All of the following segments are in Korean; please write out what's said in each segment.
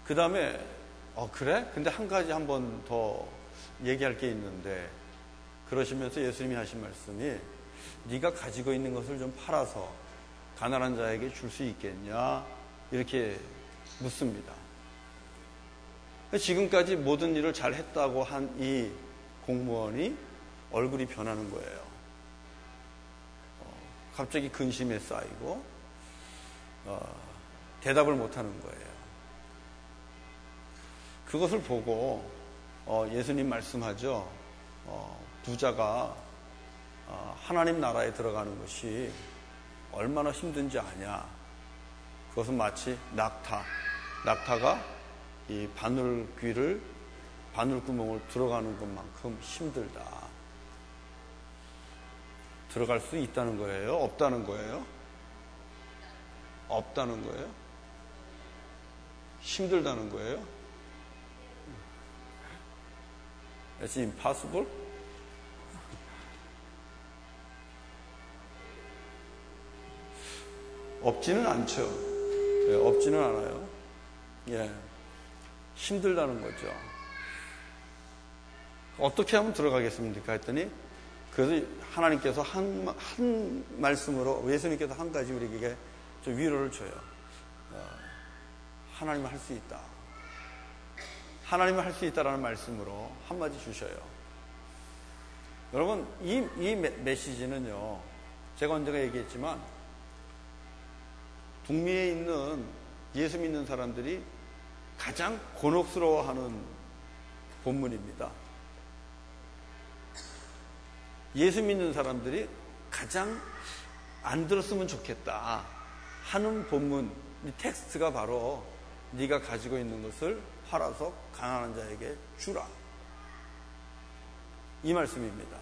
그 다음에 그래? 근데 한 가지 한 번 더 얘기할 게 있는데, 그러시면서 예수님이 하신 말씀이 네가 가지고 있는 것을 좀 팔아서 가난한 자에게 줄 수 있겠냐? 이렇게 묻습니다. 지금까지 모든 일을 잘 했다고 한 이 공무원이 얼굴이 변하는 거예요. 갑자기 근심에 쌓이고 대답을 못하는 거예요. 그것을 보고 예수님 말씀하죠. 부자가 하나님 나라에 들어가는 것이 얼마나 힘든지 아냐. 그것은 마치 낙타가 이 바늘구멍을 들어가는 것만큼 힘들다. 들어갈 수 있다는 거예요? 없다는 거예요? 없다는 거예요? 힘들다는 거예요? It's impossible? 없지는 않죠. 예, 없지는 않아요. 예, 힘들다는 거죠. 어떻게 하면 들어가겠습니까? 했더니 그래서 하나님께서 한 말씀으로 예수님께서 한 가지 우리에게 좀 위로를 줘요. 하나님은 할 수 있다. 하나님은 할 수 있다라는 말씀으로 한마디 주셔요. 여러분, 이 메시지는요, 제가 언젠가 얘기했지만 북미에 있는 예수 믿는 사람들이 가장 곤혹스러워하는 본문입니다. 예수 믿는 사람들이 가장 안 들었으면 좋겠다 하는 본문, 이 텍스트가 바로 네가 가지고 있는 것을 팔아서 가난한 자에게 주라, 이 말씀입니다.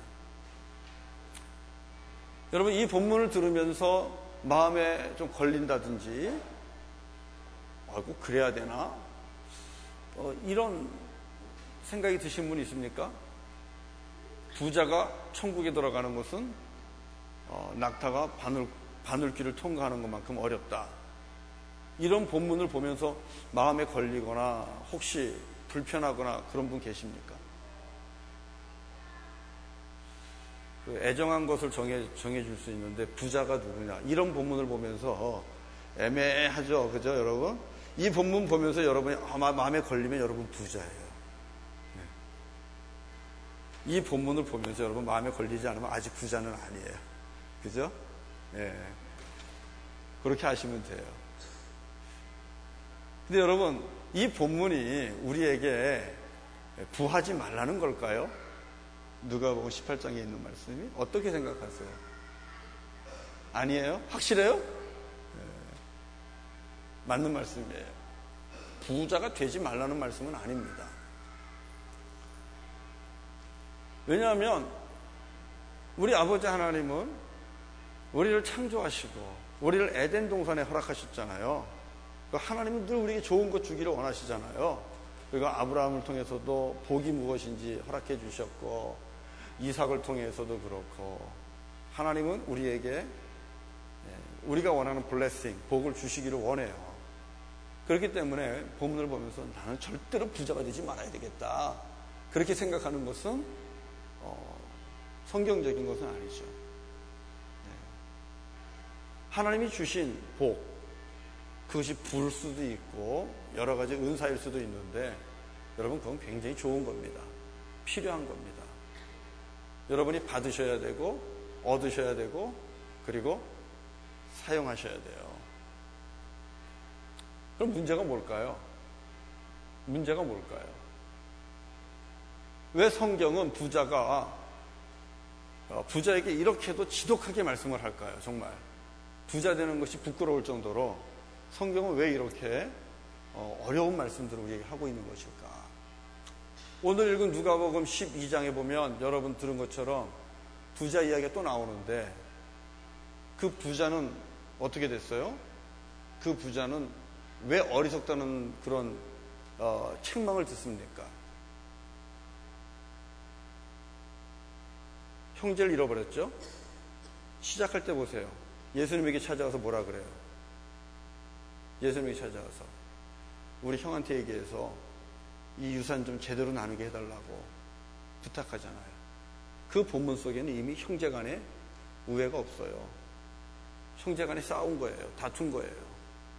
여러분, 이 본문을 들으면서 마음에 좀 걸린다든지 꼭 그래야 되나? 이런 생각이 드신 분 있습니까? 부자가 천국에 들어가는 것은 낙타가 바늘길을 통과하는 것만큼 어렵다. 이런 본문을 보면서 마음에 걸리거나 혹시 불편하거나 그런 분 계십니까? 애정한 것을 정해줄 수 있는데 부자가 누구냐, 이런 본문을 보면서 애매하죠, 그죠 여러분? 이 본문 보면서 여러분이 마음에 걸리면 여러분 부자예요. 이 본문을 보면서 여러분 마음에 걸리지 않으면 아직 부자는 아니에요, 그죠? 예. 그렇게 하시면 돼요. 근데 여러분, 이 본문이 우리에게 부하지 말라는 걸까요? 누가복음 18장에 있는 말씀이 어떻게 생각하세요? 아니에요? 확실해요? 네. 맞는 말씀이에요. 부자가 되지 말라는 말씀은 아닙니다. 왜냐하면 우리 아버지 하나님은 우리를 창조하시고 우리를 에덴 동산에 허락하셨잖아요. 하나님은 늘 우리에게 좋은 것 주기를 원하시잖아요. 그리고 아브라함을 통해서도 복이 무엇인지 허락해 주셨고, 이삭을 통해서도 그렇고, 하나님은 우리에게 우리가 원하는 블레싱, 복을 주시기를 원해요. 그렇기 때문에 본문을 보면서 나는 절대로 부자가 되지 말아야 되겠다, 그렇게 생각하는 것은 성경적인 것은 아니죠. 하나님이 주신 복, 그것이 부를 수도 있고 여러 가지 은사일 수도 있는데 여러분, 그건 굉장히 좋은 겁니다. 필요한 겁니다. 여러분이 받으셔야 되고 얻으셔야 되고 그리고 사용하셔야 돼요. 그럼 문제가 뭘까요? 문제가 뭘까요? 왜 성경은 부자에게 이렇게도 지독하게 말씀을 할까요? 정말 부자 되는 것이 부끄러울 정도로 성경은 왜 이렇게 어려운 말씀들을 우리에게 하고 있는 것일까? 오늘 읽은 누가복음 12장에 보면 여러분 들은 것처럼 부자 이야기가 또 나오는데, 그 부자는 어떻게 됐어요? 그 부자는 왜 어리석다는 그런 책망을 듣습니까? 형제를 잃어버렸죠? 시작할 때 보세요. 예수님에게 찾아와서 뭐라 그래요? 예수님에게 찾아와서 우리 형한테 얘기해서 이 유산 좀 제대로 나누게 해달라고 부탁하잖아요. 그 본문 속에는 이미 형제간에 우애가 없어요. 형제간에 싸운 거예요. 다툰 거예요.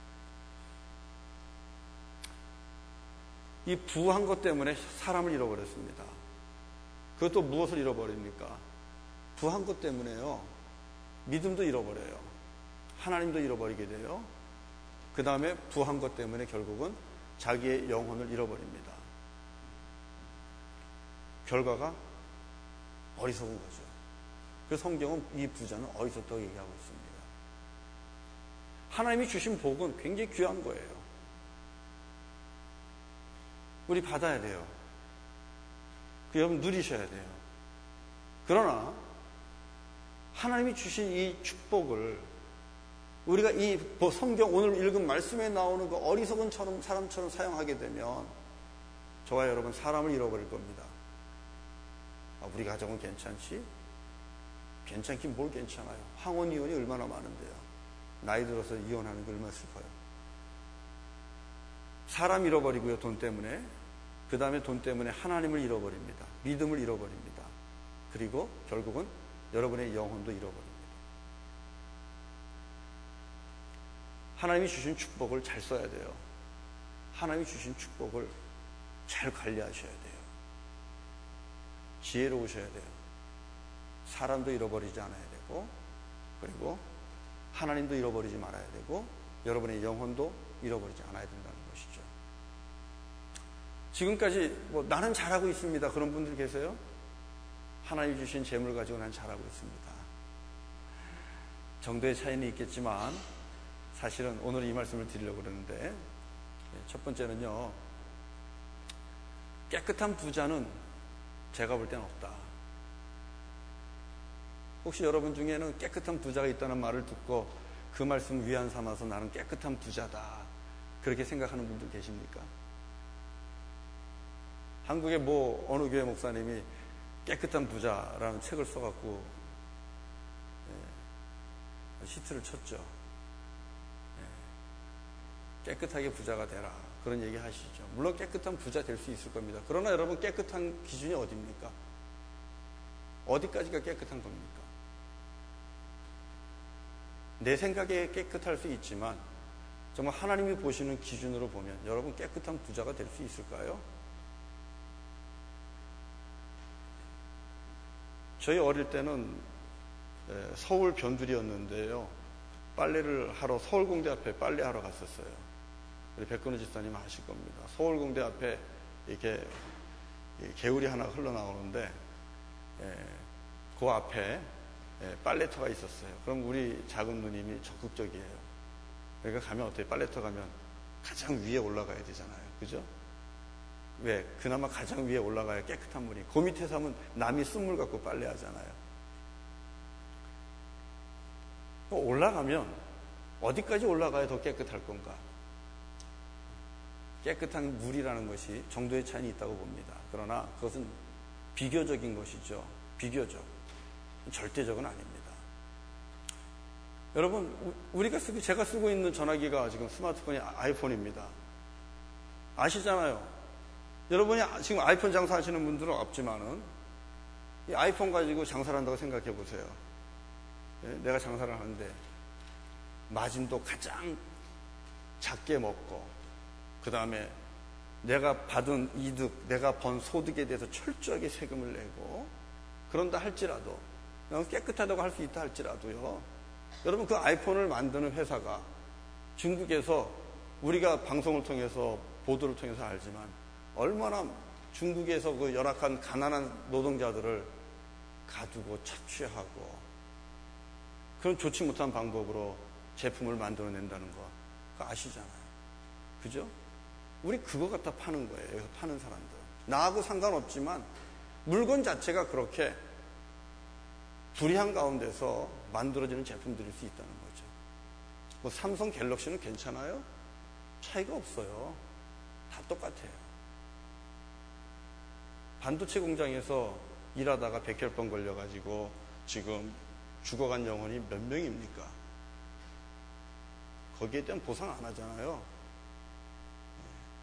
이 부한 것 때문에 사람을 잃어버렸습니다. 그것도 무엇을 잃어버립니까? 부한 것 때문에요. 믿음도 잃어버려요. 하나님도 잃어버리게 돼요. 그 다음에 부한 것 때문에 결국은 자기의 영혼을 잃어버립니다. 결과가 어리석은 거죠. 그래서 성경은 이 부자는 어리석다고 얘기하고 있습니다. 하나님이 주신 복은 굉장히 귀한 거예요. 우리 받아야 돼요. 여러분 누리셔야 돼요. 그러나 하나님이 주신 이 축복을 우리가 이 성경 오늘 읽은 말씀에 나오는 그 어리석은 사람처럼 사용하게 되면 저와 여러분 사람을 잃어버릴 겁니다. 우리 가정은 괜찮지? 괜찮긴 뭘 괜찮아요. 황혼 이혼이 얼마나 많은데요. 나이 들어서 이혼하는 게 얼마나 슬퍼요. 사람 잃어버리고요. 돈 때문에. 그 다음에 돈 때문에 하나님을 잃어버립니다. 믿음을 잃어버립니다. 그리고 결국은 여러분의 영혼도 잃어버립니다. 하나님이 주신 축복을 잘 써야 돼요. 하나님이 주신 축복을 잘 관리하셔야 돼요. 지혜로우셔야 돼요. 사람도 잃어버리지 않아야 되고, 그리고 하나님도 잃어버리지 말아야 되고, 여러분의 영혼도 잃어버리지 않아야 된다는 것이죠. 지금까지 나는 잘하고 있습니다. 그런 분들 계세요? 하나님이 주신 재물 가지고 난 잘하고 있습니다. 정도의 차이는 있겠지만 사실은 오늘 이 말씀을 드리려고 그러는데, 첫 번째는요, 깨끗한 부자는 제가 볼 때는 없다. 혹시 여러분 중에는 깨끗한 부자가 있다는 말을 듣고 그 말씀 위안 삼아서 나는 깨끗한 부자다, 그렇게 생각하는 분들 계십니까? 한국의 어느 교회 목사님이 깨끗한 부자라는 책을 써갖고 시트를 쳤죠. 깨끗하게 부자가 되라, 그런 얘기 하시죠. 물론 깨끗한 부자 될 수 있을 겁니다. 그러나 여러분, 깨끗한 기준이 어디입니까? 어디까지가 깨끗한 겁니까? 내 생각에 깨끗할 수 있지만 정말 하나님이 보시는 기준으로 보면 여러분 깨끗한 부자가 될 수 있을까요? 저희 어릴 때는 서울 변두리였는데요, 빨래를 하러 서울공대 앞에 빨래하러 갔었어요. 우리 백근우 집사님 아실 겁니다. 서울공대 앞에 이렇게 개울이 하나 흘러나오는데 그 앞에 빨래터가 있었어요. 그럼 우리 작은 누님이 적극적이에요. 그러니까 가면 어떻게, 빨래터 가면 가장 위에 올라가야 되잖아요. 그죠? 왜? 그나마 가장 위에 올라가야 깨끗한 물이. 그 밑에서 하면 남이 쓴물 갖고 빨래하잖아요. 올라가면 어디까지 올라가야 더 깨끗할 건가? 깨끗한 물이라는 것이 정도의 차이는 있다고 봅니다. 그러나 그것은 비교적인 것이죠. 비교적. 절대적은 아닙니다. 여러분, 제가 쓰고 있는 전화기가 지금 스마트폰이 아이폰입니다. 아시잖아요. 여러분이 지금 아이폰 장사하시는 분들은 없지만은 이 아이폰 가지고 장사를 한다고 생각해 보세요. 내가 장사를 하는데 마진도 가장 작게 먹고, 그 다음에 내가 받은 이득, 내가 번 소득에 대해서 철저하게 세금을 내고, 그런다 할지라도, 깨끗하다고 할 수 있다 할지라도요, 여러분, 그 아이폰을 만드는 회사가 중국에서, 우리가 방송을 통해서, 보도를 통해서 알지만 얼마나 중국에서 그 열악한 가난한 노동자들을 가두고 착취하고 그런 좋지 못한 방법으로 제품을 만들어낸다는 거, 그거 아시잖아요. 그죠? 우리 그거 갖다 파는 거예요. 여기서 파는 사람들. 나하고 상관없지만 물건 자체가 그렇게 불의한 가운데서 만들어지는 제품들일 수 있다는 거죠. 삼성 갤럭시는 괜찮아요? 차이가 없어요. 다 똑같아요. 반도체 공장에서 일하다가 백혈병 걸려가지고 지금 죽어간 영혼이 몇 명입니까? 거기에 대한 보상 안 하잖아요.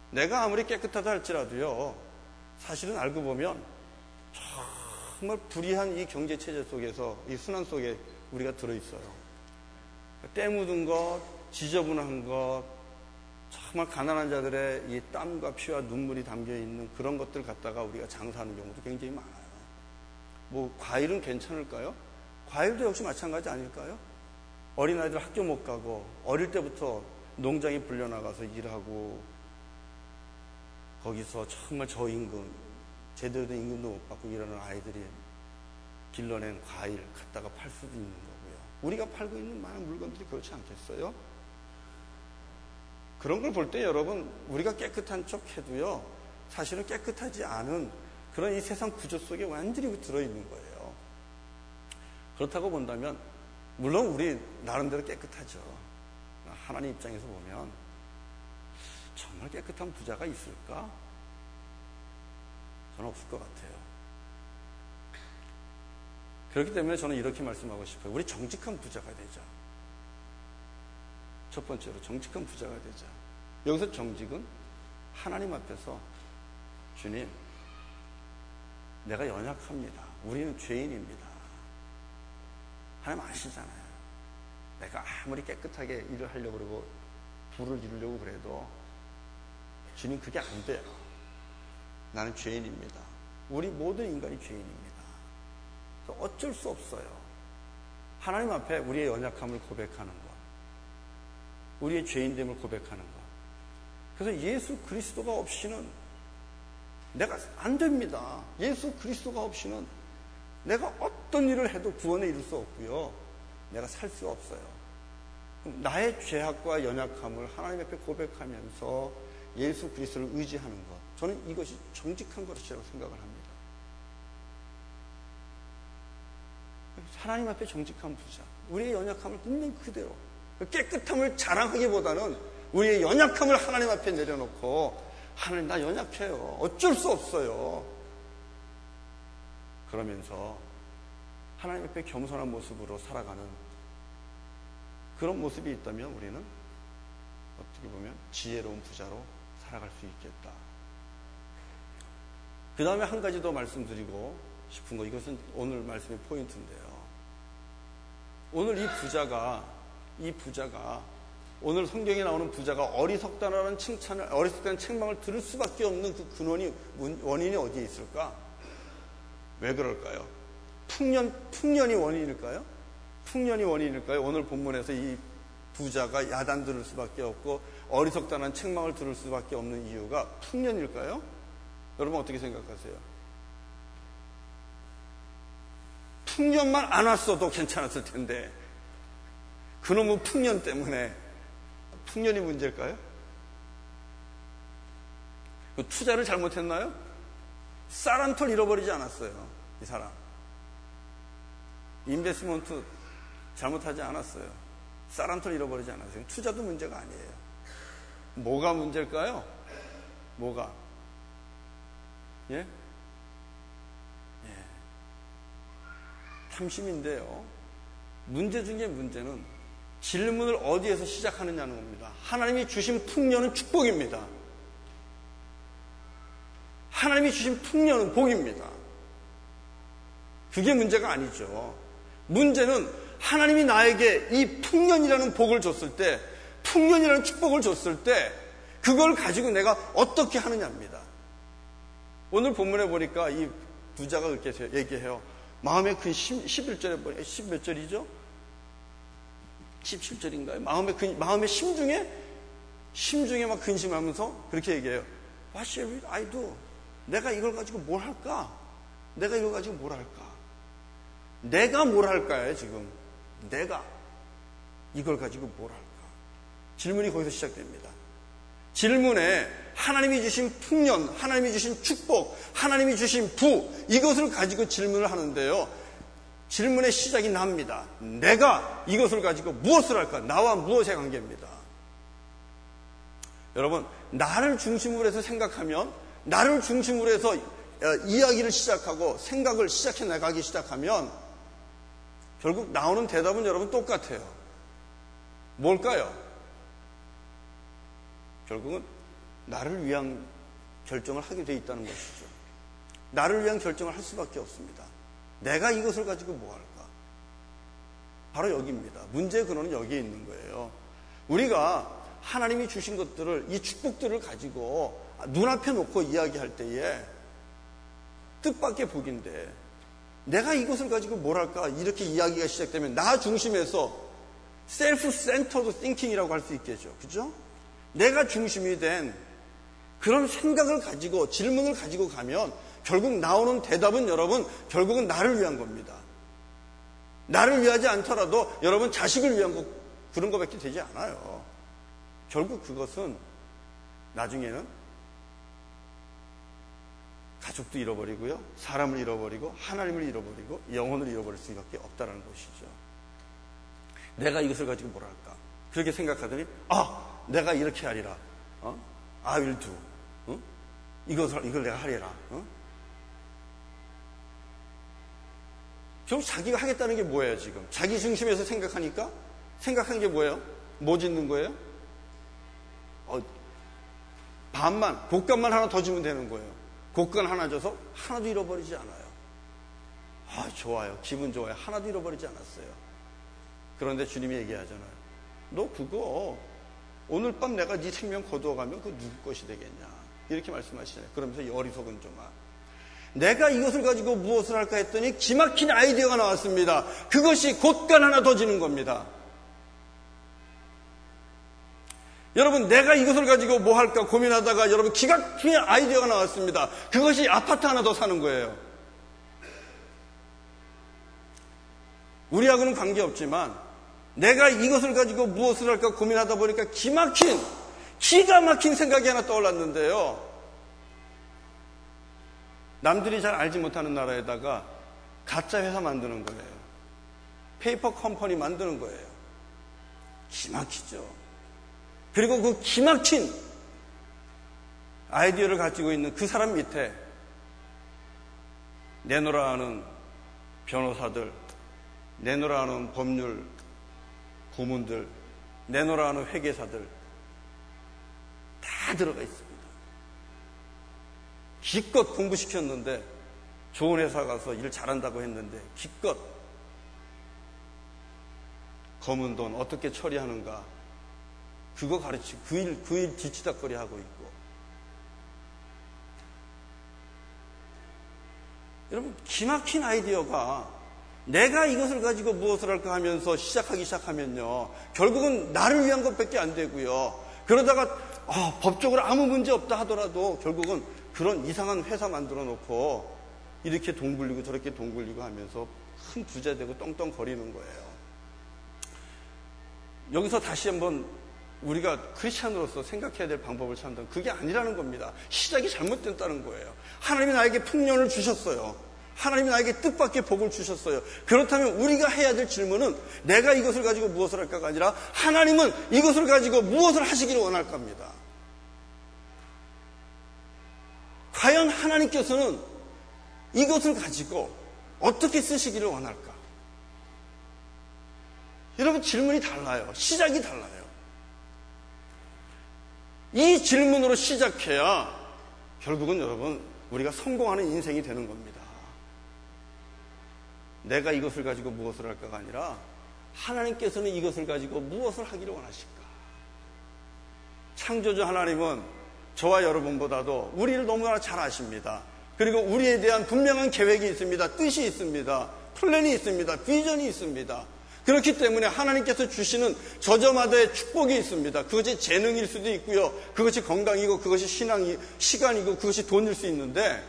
내가 아무리 깨끗하다 할지라도요, 사실은 알고 보면 정말 불의한 이 경제체제 속에서, 이 순환 속에 우리가 들어있어요. 때 묻은 것, 지저분한 것, 정말 가난한 자들의 이 땀과 피와 눈물이 담겨있는 그런 것들 갖다가 우리가 장사하는 경우도 굉장히 많아요. 뭐 과일은 괜찮을까요? 과일도 역시 마찬가지 아닐까요? 어린아이들 학교 못 가고 어릴 때부터 농장에 불려나가서 일하고 거기서 정말 저임금, 제대로 된 임금도 못 받고 일하는 아이들이 길러낸 과일 갖다가 팔 수도 있는 거고요. 우리가 팔고 있는 많은 물건들이 그렇지 않겠어요? 그런 걸 볼 때 여러분, 우리가 깨끗한 척 해도요, 사실은 깨끗하지 않은 그런 이 세상 구조 속에 완전히 들어있는 거예요. 그렇다고 본다면 물론 우리 나름대로 깨끗하죠. 하나님 입장에서 보면 정말 깨끗한 부자가 있을까? 저는 없을 것 같아요. 그렇기 때문에 저는 이렇게 말씀하고 싶어요. 우리 정직한 부자가 되자. 첫 번째로 정직한 부자가 되자. 여기서 정직은 하나님 앞에서 주님, 내가 연약합니다. 우리는 죄인입니다. 하나님 아시잖아요. 내가 아무리 깨끗하게 일을 하려고 그러고 부를 이루려고 그래도 주님 그게 안 돼요. 나는 죄인입니다. 우리 모든 인간이 죄인입니다. 어쩔 수 없어요. 하나님 앞에 우리의 연약함을 고백하는 것, 우리의 죄인됨을 고백하는 것. 그래서 예수 그리스도가 없이는 내가 안 됩니다. 예수 그리스도가 없이는 내가 어떤 일을 해도 구원에 이룰 수 없고요, 내가 살 수가 없어요. 나의 죄악과 연약함을 하나님 앞에 고백하면서 예수 그리스도를 의지하는 것, 저는 이것이 정직한 것이라고 생각을 합니다. 하나님 앞에 정직한 부자, 우리의 연약함을 있는 그대로, 깨끗함을 자랑하기보다는 우리의 연약함을 하나님 앞에 내려놓고, 하나님 나 연약해요, 어쩔 수 없어요, 그러면서 하나님 앞에 겸손한 모습으로 살아가는 그런 모습이 있다면 우리는 어떻게 보면 지혜로운 부자로 살아갈 수 있겠다. 그 다음에 한 가지 더 말씀드리고 싶은 거, 이것은 오늘 말씀의 포인트인데요. 오늘 이 부자가 오늘 성경에 나오는 부자가 어리석다라는 칭찬을, 어리석다는 책망을 들을 수밖에 없는 그 근원이, 원인이 어디에 있을까? 왜 그럴까요? 풍년이 원인일까요? 풍년이 원인일까요? 오늘 본문에서 이 부자가 야단 들을 수밖에 없고 어리석다는 책망을 들을 수밖에 없는 이유가 풍년일까요? 여러분 어떻게 생각하세요? 풍년만 안 왔어도 괜찮았을 텐데 그놈의 풍년 때문에, 풍년이 문제일까요? 투자를 잘못했나요? 쌀 한 톨 잃어버리지 않았어요, 이 사람. 인베스트먼트 잘못하지 않았어요. 쌀 한 톨 잃어버리지 않았어요. 투자도 문제가 아니에요. 뭐가 문제일까요? 뭐가? 예? 탐심인데요. 문제 중에 문제는 질문을 어디에서 시작하느냐는 겁니다. 하나님이 주신 풍년은 축복입니다. 하나님이 주신 풍년은 복입니다. 그게 문제가 아니죠. 문제는 하나님이 나에게 이 풍년이라는 복을 줬을 때, 풍년이라는 축복을 줬을 때 그걸 가지고 내가 어떻게 하느냐입니다. 오늘 본문에 보니까 이 부자가 그렇게 얘기해요. 마음에 큰 11절에 보니까 10몇 절이죠? 17절인가요? 마음의 심중에 막 근심하면서 그렇게 얘기해요. What shall I do? 내가 이걸 가지고 뭘 할까? 내가 이걸 가지고 뭘 할까? 내가 뭘 할까요, 지금? 내가 이걸 가지고 뭘 할까? 질문이 거기서 시작됩니다. 질문에 하나님이 주신 풍년, 하나님이 주신 축복, 하나님이 주신 부, 이것을 가지고 질문을 하는데요. 질문의 시작이 납니다. 내가 이것을 가지고 무엇을 할까? 나와 무엇의 관계입니다. 여러분, 나를 중심으로 해서 생각하면, 나를 중심으로 해서 이야기를 시작하고 생각을 시작해 나가기 시작하면 결국 나오는 대답은 여러분 똑같아요. 뭘까요? 결국은 나를 위한 결정을 하게 돼 있다는 것이죠. 나를 위한 결정을 할 수밖에 없습니다. 내가 이것을 가지고 뭐 할까? 바로 여기입니다. 문제의 근원은 여기에 있는 거예요. 우리가 하나님이 주신 것들을, 이 축복들을 가지고 눈앞에 놓고 이야기할 때에 뜻밖의 복인데, 내가 이것을 가지고 뭘 할까? 이렇게 이야기가 시작되면 나 중심에서 셀프-센터드 띵킹이라고 할 수 있겠죠. 그죠? 내가 중심이 된 그런 생각을 가지고, 질문을 가지고 가면 결국 나오는 대답은 여러분, 결국은 나를 위한 겁니다. 나를 위하지 않더라도 여러분 자식을 위한 거, 그런 거밖에 되지 않아요. 결국 그것은 나중에는 가족도 잃어버리고요, 사람을 잃어버리고, 하나님을 잃어버리고, 영혼을 잃어버릴 수밖에 없다는 것이죠. 내가 이것을 가지고 뭘 할까? 그렇게 생각하더니, 내가 이렇게 하리라. I will do. 이걸 내가 하리라. 결국 자기가 하겠다는 게 뭐예요, 지금? 자기 중심에서 생각하니까? 생각한 게 뭐예요? 뭐 짓는 거예요? 반만, 곡간만 하나 더 주면 되는 거예요. 곡간 하나 줘서 하나도 잃어버리지 않아요. 좋아요. 기분 좋아요. 하나도 잃어버리지 않았어요. 그런데 주님이 얘기하잖아요. 너 그거 오늘 밤 내가 네 생명 거두어가면 그거 누구 것이 되겠냐. 이렇게 말씀하시잖아요. 그러면서 어리석은 종아. 내가 이것을 가지고 무엇을 할까 했더니 기막힌 아이디어가 나왔습니다. 그것이 곡간 하나 더 지는 겁니다. 여러분, 내가 이것을 가지고 뭐 할까 고민하다가 여러분 기가 막힌 아이디어가 나왔습니다. 그것이 아파트 하나 더 사는 거예요. 우리하고는 관계없지만 내가 이것을 가지고 무엇을 할까 고민하다 보니까 기가 막힌 생각이 하나 떠올랐는데요. 남들이 잘 알지 못하는 나라에다가 가짜 회사 만드는 거예요. 페이퍼 컴퍼니 만드는 거예요. 기막히죠. 그리고 그 기막힌 아이디어를 가지고 있는 그 사람 밑에 내노라 하는 변호사들, 내노라 하는 법률 고문들, 내노라 하는 회계사들 다 들어가 있습니다. 기껏 공부시켰는데, 좋은 회사 가서 일 잘한다고 했는데 기껏 검은 돈 어떻게 처리하는가 그거 가르치고 그 일 뒤치다거리 하고 있고. 여러분, 기막힌 아이디어가 내가 이것을 가지고 무엇을 할까 하면서 시작하기 시작하면요, 결국은 나를 위한 것밖에 안 되고요. 그러다가 법적으로 아무 문제 없다 하더라도 결국은 그런 이상한 회사 만들어 놓고 이렇게 돈 굴리고 저렇게 돈 굴리고 하면서 큰 부자 되고 떵떵거리는 거예요. 여기서 다시 한번 우리가 크리스찬으로서 생각해야 될 방법을 찾는다면 그게 아니라는 겁니다. 시작이 잘못됐다는 거예요. 하나님이 나에게 풍년을 주셨어요. 하나님이 나에게 뜻밖의 복을 주셨어요. 그렇다면 우리가 해야 될 질문은 내가 이것을 가지고 무엇을 할까가 아니라 하나님은 이것을 가지고 무엇을 하시기를 원할까 합니다. 과연 하나님께서는 이것을 가지고 어떻게 쓰시기를 원할까? 여러분, 질문이 달라요. 시작이 달라요. 이 질문으로 시작해야 결국은 여러분 우리가 성공하는 인생이 되는 겁니다. 내가 이것을 가지고 무엇을 할까가 아니라 하나님께서는 이것을 가지고 무엇을 하기를 원하실까? 창조주 하나님은 저와 여러분보다도 우리를 너무나 잘 아십니다. 그리고 우리에 대한 분명한 계획이 있습니다. 뜻이 있습니다. 플랜이 있습니다. 비전이 있습니다. 그렇기 때문에 하나님께서 주시는 저저마다의 축복이 있습니다. 그것이 재능일 수도 있고요. 그것이 건강이고 그것이 시간이고 그것이 돈일 수 있는데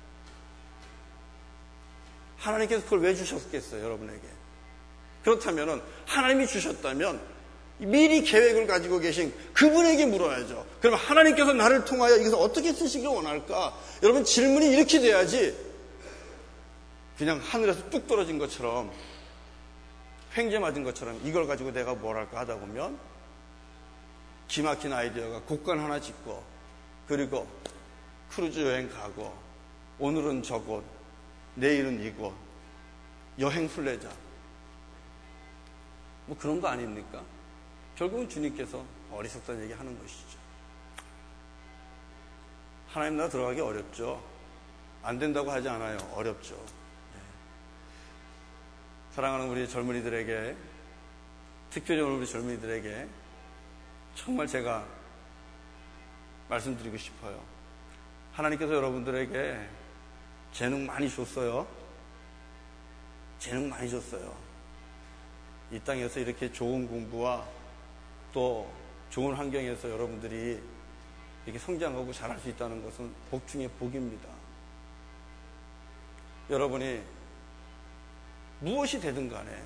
하나님께서 그걸 왜 주셨겠어요, 여러분에게? 그렇다면 하나님이 주셨다면 미리 계획을 가지고 계신 그분에게 물어야죠. 그럼 하나님께서 나를 통하여 이것을 어떻게 쓰시기를 원할까? 여러분, 질문이 이렇게 돼야지 그냥 하늘에서 뚝 떨어진 것처럼 횡재 맞은 것처럼 이걸 가지고 내가 뭘 할까 하다 보면 기막힌 아이디어가 곡간 하나 짓고 그리고 크루즈 여행 가고 오늘은 저곳 내일은 이곳 여행 순례자 뭐 그런 거 아닙니까? 결국은 주님께서 어리석다는 얘기 하는 것이죠. 하나님 나라 들어가기 어렵죠. 안 된다고 하지 않아요. 어렵죠. 사랑하는 우리 젊은이들에게, 특별히 우리 젊은이들에게 정말 제가 말씀드리고 싶어요. 하나님께서 여러분들에게 재능 많이 줬어요. 재능 많이 줬어요. 이 땅에서 이렇게 좋은 공부와 또 좋은 환경에서 여러분들이 이렇게 성장하고 자랄 수 있다는 것은 복 중에 복입니다. 여러분이 무엇이 되든 간에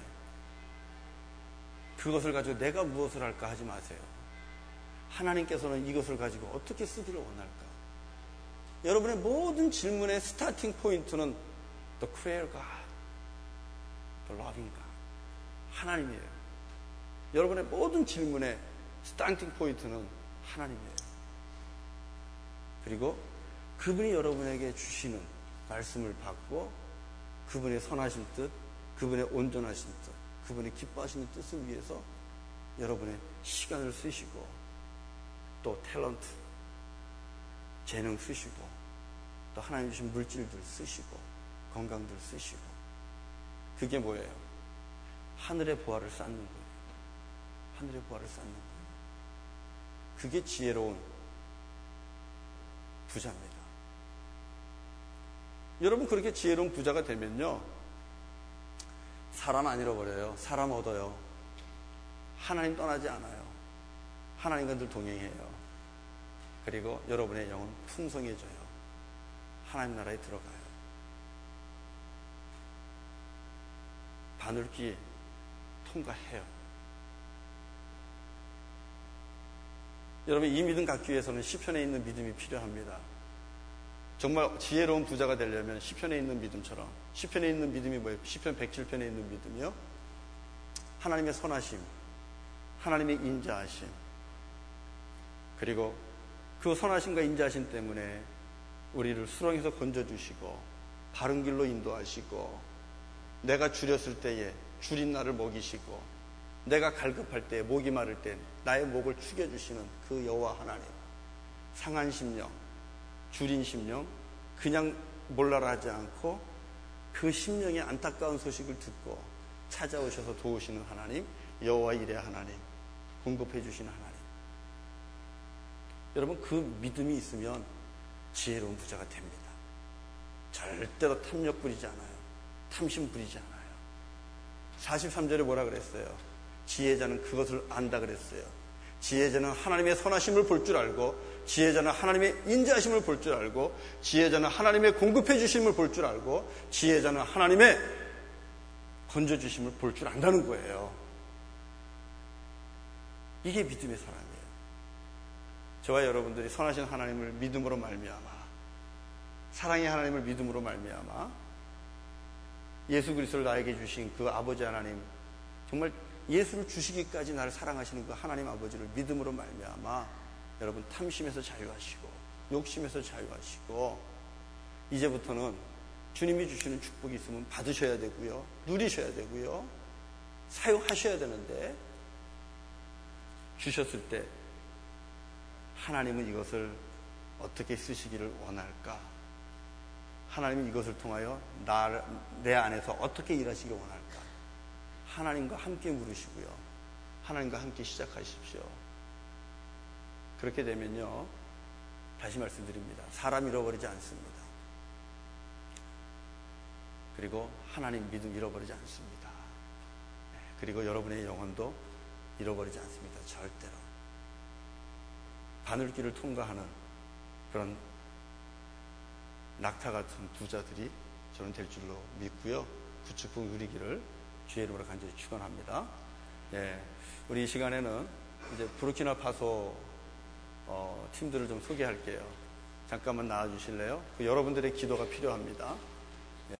그것을 가지고 내가 무엇을 할까 하지 마세요. 하나님께서는 이것을 가지고 어떻게 쓰기를 원할까? 여러분의 모든 질문의 스타팅 포인트는 The Creator God, The Loving God, 하나님이에요. 여러분의 모든 질문의 스타팅 포인트는 하나님이에요. 그리고 그분이 여러분에게 주시는 말씀을 받고 그분의 선하신 뜻, 그분의 온전하신 뜻, 그분의 기뻐하시는 뜻을 위해서 여러분의 시간을 쓰시고 또 탤런트, 재능 쓰시고 또 하나님 주신 물질들 쓰시고 건강들 쓰시고 그게 뭐예요? 하늘의 보화를 쌓는 거예요. 하늘의 보화를 쌓는 거예요. 그게 지혜로운 부자입니다. 여러분 그렇게 지혜로운 부자가 되면요 사람 안 잃어버려요. 사람 얻어요. 하나님 떠나지 않아요. 하나님과 늘 동행해요. 그리고 여러분의 영은 풍성해져요. 하나님 나라에 들어가요. 바늘길 통과해요. 여러분 이 믿음 갖기 위해서는 시편에 있는 믿음이 필요합니다. 정말 지혜로운 부자가 되려면 시편에 있는 믿음처럼, 시편에 있는 믿음이 뭐예요? 시편 107편에 있는 믿음이요. 하나님의 선하심, 하나님의 인자하심, 그리고 그 선하심과 인자하심 때문에 우리를 수렁에서 건져주시고 바른 길로 인도하시고 내가 줄였을 때에 줄인 나를 먹이시고 내가 갈급할 때 목이 마를 때 나의 목을 축여주시는 그 여호와 하나님, 상한 심령, 줄인 심령, 그냥 몰라라 하지 않고 그 심령의 안타까운 소식을 듣고 찾아오셔서 도우시는 하나님, 여호와 이레 하나님, 공급해 주시는 하나님. 여러분 그 믿음이 있으면 지혜로운 부자가 됩니다. 절대로 탐욕 부리지 않아요. 탐심 부리지 않아요. 43절에 뭐라 그랬어요? 지혜자는 그것을 안다 그랬어요. 지혜자는 하나님의 선하심을 볼 줄 알고, 지혜자는 하나님의 인자하심을 볼 줄 알고, 지혜자는 하나님의 공급해 주심을 볼 줄 알고, 지혜자는 하나님의 건져주심을 볼 줄 안다는 거예요. 이게 믿음의 사람이에요. 저와 여러분들이 선하신 하나님을 믿음으로 말미암아, 사랑의 하나님을 믿음으로 말미암아, 예수 그리스도를 나에게 주신 그 아버지 하나님, 정말 예수를 주시기까지 나를 사랑하시는 그 하나님 아버지를 믿음으로 말미암아 여러분 탐심에서 자유하시고 욕심에서 자유하시고 이제부터는 주님이 주시는 축복이 있으면 받으셔야 되고요, 누리셔야 되고요, 사용하셔야 되는데 주셨을 때 하나님은 이것을 어떻게 쓰시기를 원할까? 하나님은 이것을 통하여 내 안에서 어떻게 일하시기를 원할까? 하나님과 함께 물으시고요, 하나님과 함께 시작하십시오. 그렇게 되면요, 다시 말씀드립니다. 사람 잃어버리지 않습니다. 그리고 하나님 믿음 잃어버리지 않습니다. 그리고 여러분의 영혼도 잃어버리지 않습니다. 절대로. 바늘길을 통과하는 그런 낙타 같은 부자들이 저는 될 줄로 믿고요, 그 축복 누리기를 주의 이름으로 간절히 축원합니다. 우리 이 시간에는 이제 부르키나파소 팀들을 좀 소개할게요. 잠깐만 나와주실래요? 여러분들의 기도가 필요합니다.